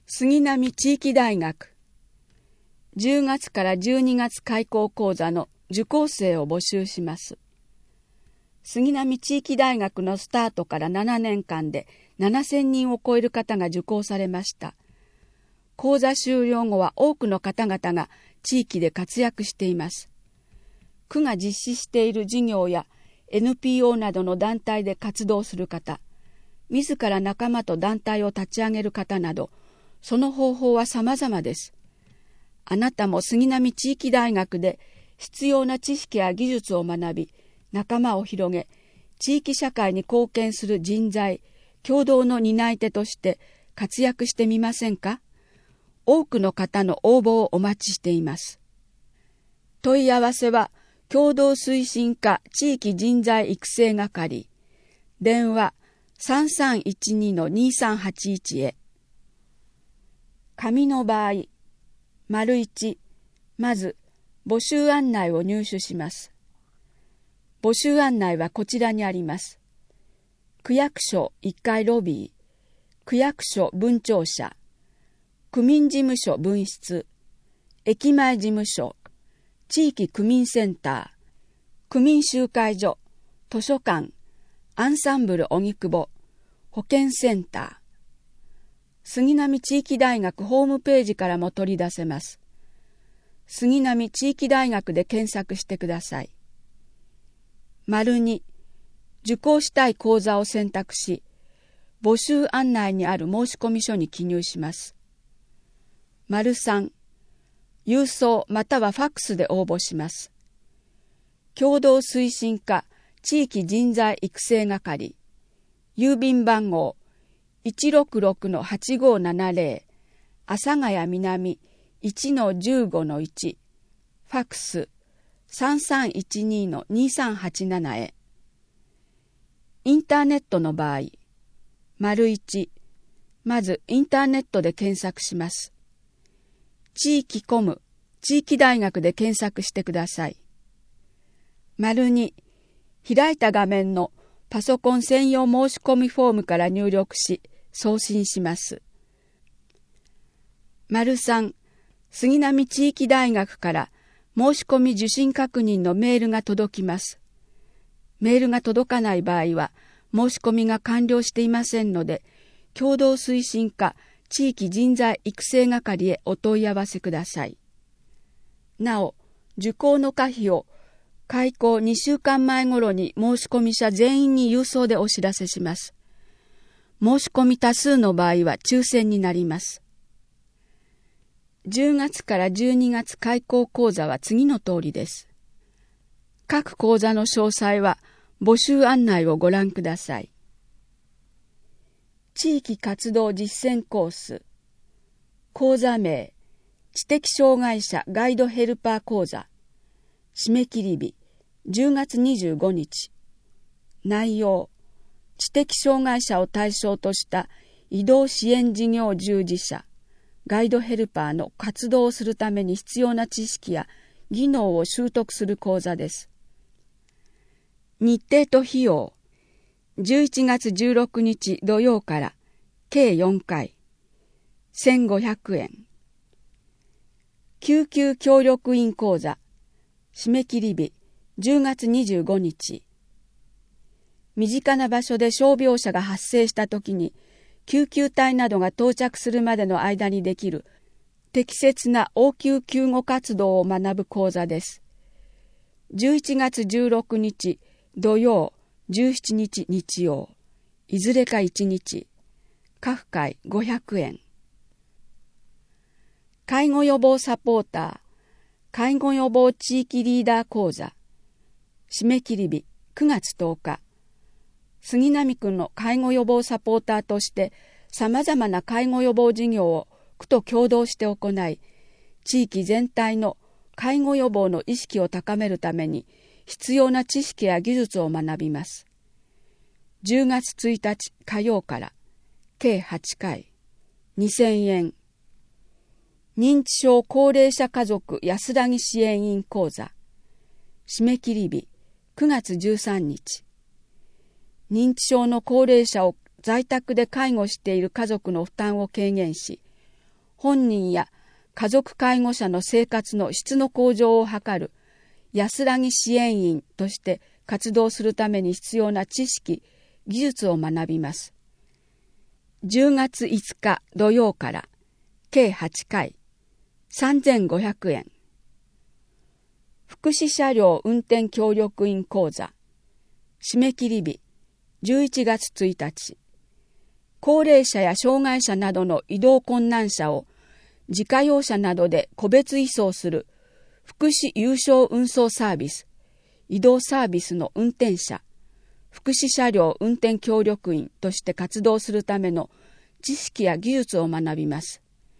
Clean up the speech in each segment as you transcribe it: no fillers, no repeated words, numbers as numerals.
杉並地域大学10月から12月開講講座の受講生を募集します。杉並地域大学のスタートから7年間で7000人を超える方が受講されました。講座終了後は多くの方々が地域で活躍しています。区が実施している事業や NPO などの団体で活動する方、自ら仲間と団体を立ち上げる方など、その方法は様々です。あなたも杉並地域大学で必要な知識や技術を学び、仲間を広げ、地域社会に貢献する人材、共同の担い手として活躍してみませんか？多くの方の応募をお待ちしています。問い合わせは、共同推進課地域人材育成係、電話3312-2381へ。紙の場合、1、まず募集案内を入手します。募集案内はこちらにあります。区役所1階ロビー、区役所分庁舎、区民事務所分室、駅前事務所、地域区民センター、区民集会所、図書館、アンサンブル荻窪、保健センター。杉並地域大学ホームページからも取り出せます。杉並地域大学で検索してください。2、受講したい講座を選択し、募集案内にある申込書に記入します。3、郵送またはファックスで応募します。共同推進課地域人材育成係、郵便番号166-8570、阿佐ヶ谷南 1-15-1、ファックス3312-2387へ。インターネットの場合、1、まずインターネットで検索します。地域コム、地域大学で検索してください。2、開いた画面のパソコン専用申し込みフォームから入力し、送信します。3、杉並地域大学から申し込み受信確認のメールが届きます。メールが届かない場合は、申し込みが完了していませんので、共同推進課地域人材育成係へお問い合わせください。なお、受講の可否を開講2週間前頃に申込者全員に郵送でお知らせします。申し込み多数の場合は抽選になります。10月から12月開講講座は次の通りです。各講座の詳細は募集案内をご覧ください。地域活動実践コース、講座名、知的障害者ガイドヘルパー講座、締め切り日、10月25日。内容、知的障害者を対象とした移動支援事業従事者、ガイドヘルパーの活動をするために必要な知識や技能を習得する講座です。日程と費用、11月16日土曜から計4回、1500円。救急協力員講座、締め切り日、10月25日。身近な場所で傷病者が発生したときに、救急隊などが到着するまでの間にできる適切な応急救護活動を学ぶ講座です。11月16日土曜、17日日曜、いずれか1日。各回500円。介護予防サポーター、介護予防地域リーダー講座。締め切り日9月10日。杉並区の介護予防サポーターとして様々な介護予防事業を区と共同して行い、地域全体の介護予防の意識を高めるために必要な知識や技術を学びます。10月1日火曜から計8回、2000円。認知症高齢者家族安らぎ支援員講座。締め切り日9月13日。認知症の高齢者を在宅で介護している家族の負担を軽減し、 本人や家族介護者の生活の質の向上を図る安らぎ支援員として活動するために必要な知識、技術を学びます。10月5日土曜から計8回、3500円。福祉車両運転協力員講座、締め切り日11月1日。高齢者や障害者などの移動困難者を自家用車などで個別移送する福祉有償運送サービス、移動サービスの運転者、福祉車両運転協力員として活動するための知識や技術を学びます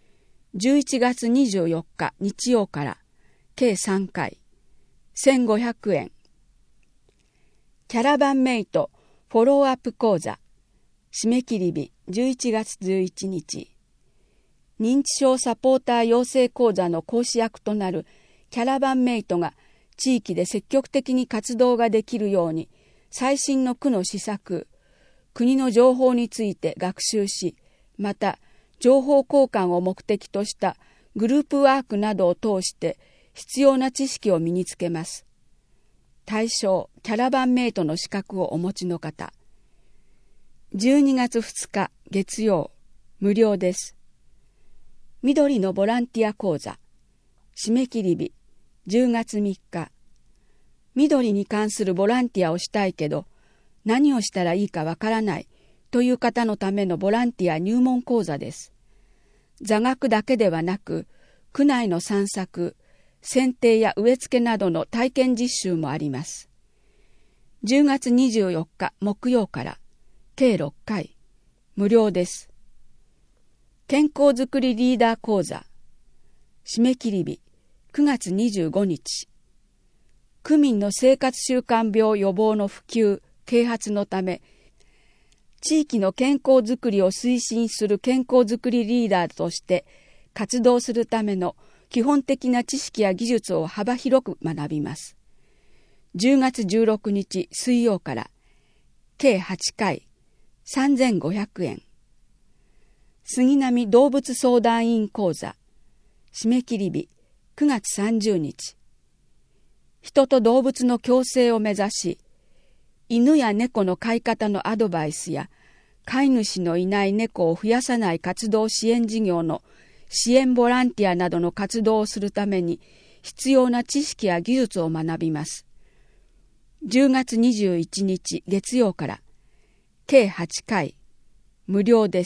。11月24日日曜から計3回、1500円。キャラバンメイトフォローアップ講座、締め切り日11月11日。認知症サポーター養成講座の講師役となるキャラバンメイトが地域で積極的に活動ができるように最新の区の施策、国の情報について学習し、また情報交換を目的としたグループワークなどを通して必要な知識を身につけます。対象、キャラバンメイトの資格をお持ちの方。12月2日月曜、無料です。緑のボランティア講座、締め切り日10月3日。緑に関するボランティアをしたいけど何をしたらいいかわからないという方のためのボランティア入門講座です。座学だけではなく区内の散策、剪定や植え付けなどの体験実習もあります。10月24日木曜から計6回、無料です。健康づくりリーダー講座、締め切り日9月25日。区民の生活習慣病予防の普及・啓発のため、地域の健康づくりを推進する健康づくりリーダーとして活動するための基本的な知識や技術を幅広く学びます。10月16日水曜から計8回、3500円。杉並動物相談員講座、締め切り日9月30日。人と動物の共生を目指し、犬や猫の飼い方のアドバイスや飼い主のいない猫を増やさない活動支援事業の支援ボランティアなどの活動をするために必要な知識や技術を学びます。10月21日月曜から計8回、無料です。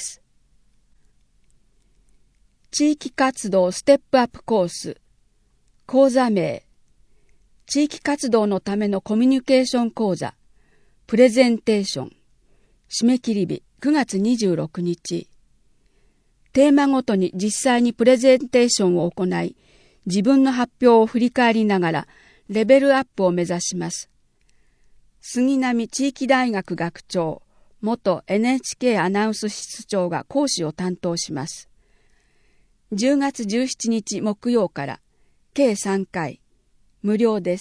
地域活動ステップアップコース、講座名、地域活動のためのコミュニケーション講座、プレゼンテーション、締め切り日9月26日。テーマごとに実際にプレゼンテーションを行い、自分の発表を振り返りながらレベルアップを目指します。杉並地域大学学長、元 NHK アナウンス室長が講師を担当します。10月17日木曜から計3回、無料です。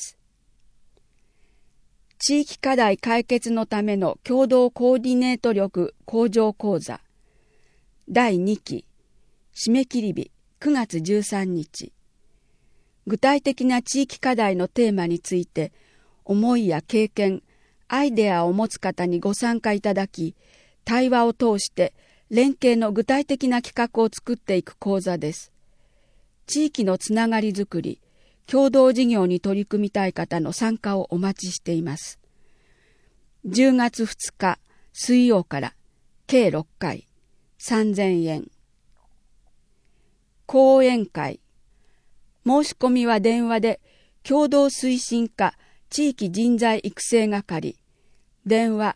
地域課題解決のための共同コーディネート力向上講座、第2期、締め切り日9月13日。具体的な地域課題のテーマについて、思いや経験、アイデアを持つ方にご参加いただき、対話を通して連携の具体的な企画を作っていく講座です。地域のつながりづくり、共同事業に取り組みたい方の参加をお待ちしています。10月2日水曜から計6回、3000円。講演会。申し込みは電話で、共同推進課地域人材育成係、電話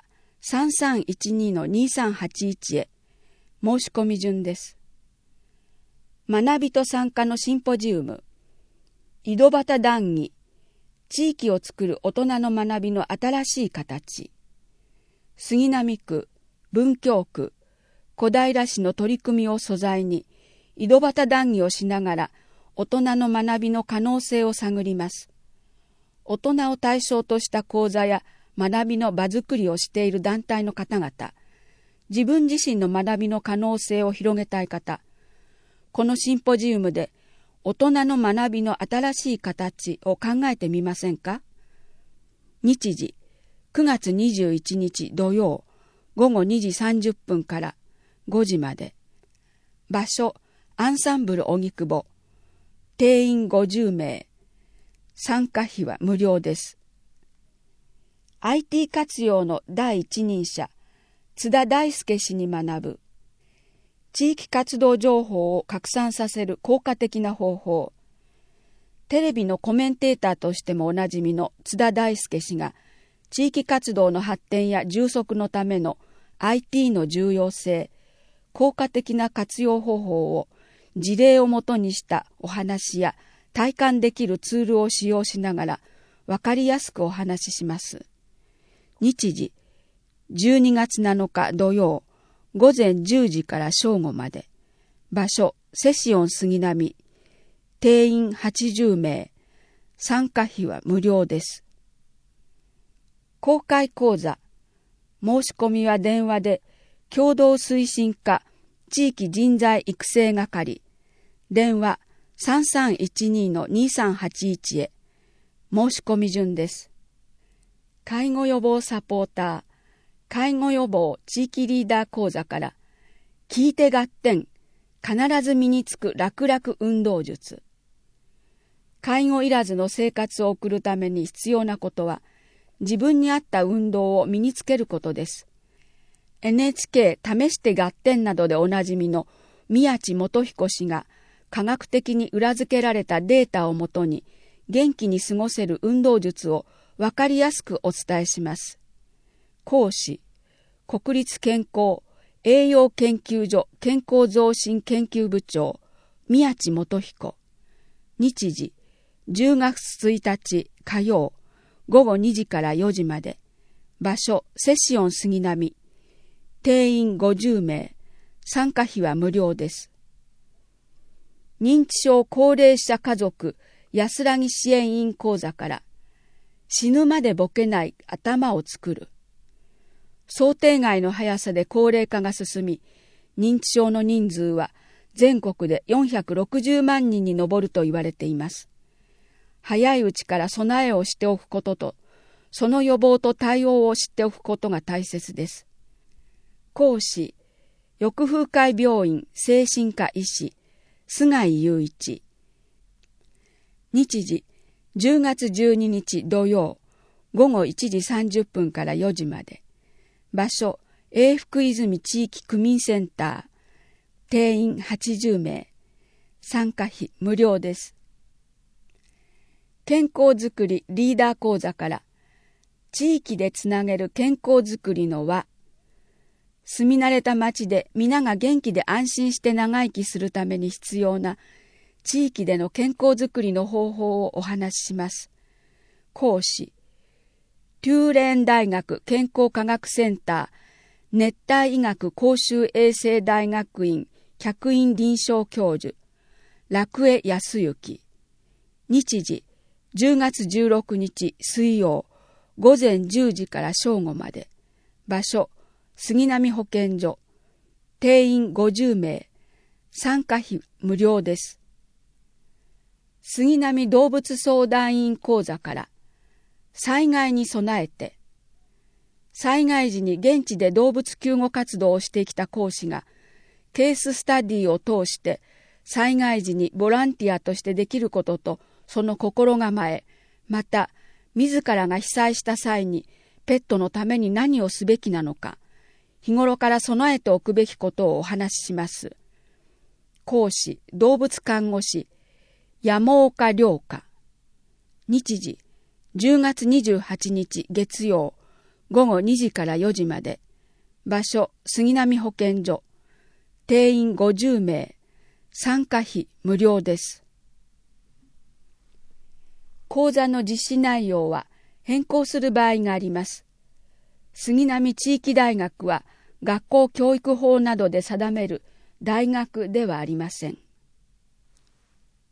3312-2381 へ、申し込み順です。学びと参加のシンポジウム、井戸端談義、地域をつくる大人の学びの新しい形、杉並区、文京区、小平市の取り組みを素材に、井戸端談義をしながら大人の学びの可能性を探ります。大人を対象とした講座や学びの場づくりをしている団体の方々、自分自身の学びの可能性を広げたい方、 このシンポジウムで大人の学びの新しい形を考えてみませんか？日時9月21日土曜午後2時30分から5時まで。場所アンサンブル荻窪。定員50名。参加費は無料です。IT 活用の第一人者津田大輔氏に学ぶ。地域活動情報を拡散させる効果的な方法。テレビのコメンテーターとしてもおなじみの津田大輔氏が、地域活動の発展や充足のための IT の重要性、効果的な活用方法を事例をもとにしたお話や体感できるツールを使用しながら分かりやすくお話しします。日時12月7日土曜午前10時から正午まで。場所セシオン杉並。定員80名。参加費は無料です。公開講座。申し込みは電話で共同推進課地域人材育成係。電話 3312-2381 へ。申し込み順です。介護予防サポーター。介護予防地域リーダー講座から聞いて合点必ず身につく楽々運動術。介護いらずの生活を送るために必要なことは自分に合った運動を身につけることです。NHK 試して合点などでおなじみの宮地元彦氏が科学的に裏付けられたデータをもとに元気に過ごせる運動術をわかりやすくお伝えします。講師、国立健康栄養研究所健康増進研究部長、宮地元彦。日時、10月1日火曜、午後2時から4時まで。場所、セシオン杉並。定員50名。参加費は無料です。認知症高齢者家族安らぎ支援員講座から、死ぬまでボケない頭を作る。想定外の速さで高齢化が進み、認知症の人数は全国で460万人に上ると言われています。早いうちから備えをしておくことと、その予防と対応を知っておくことが大切です。講師、翼風会病院精神科医師、菅井雄一。日時、10月12日土曜、午後1時30分から4時まで。場所、永福泉地域区民センター。定員80名。参加費無料です。健康づくりリーダー講座から、地域でつなげる健康づくりの輪。住み慣れた町で皆が元気で安心して長生きするために必要な地域での健康づくりの方法をお話しします。講師、テューレーン大学健康科学センター熱帯医学公衆衛生大学院客員臨床教授楽江康之。日時10月16日水曜午前10時から正午まで。場所杉並保健所。定員50名。参加費無料です。杉並動物相談員講座から災害に備えて。災害時に現地で動物救護活動をしてきた講師がケーススタディを通して災害時にボランティアとしてできることとその心構え、また自らが被災した際にペットのために何をすべきなのか、日頃から備えておくべきことをお話しします。講師、動物看護師、山岡良香。日時、10月28日月曜、午後2時から4時まで。場所、杉並保健所。定員50名。参加費無料です。講座の実施内容は変更する場合があります。杉並地域大学は学校教育法などで定める大学ではありません。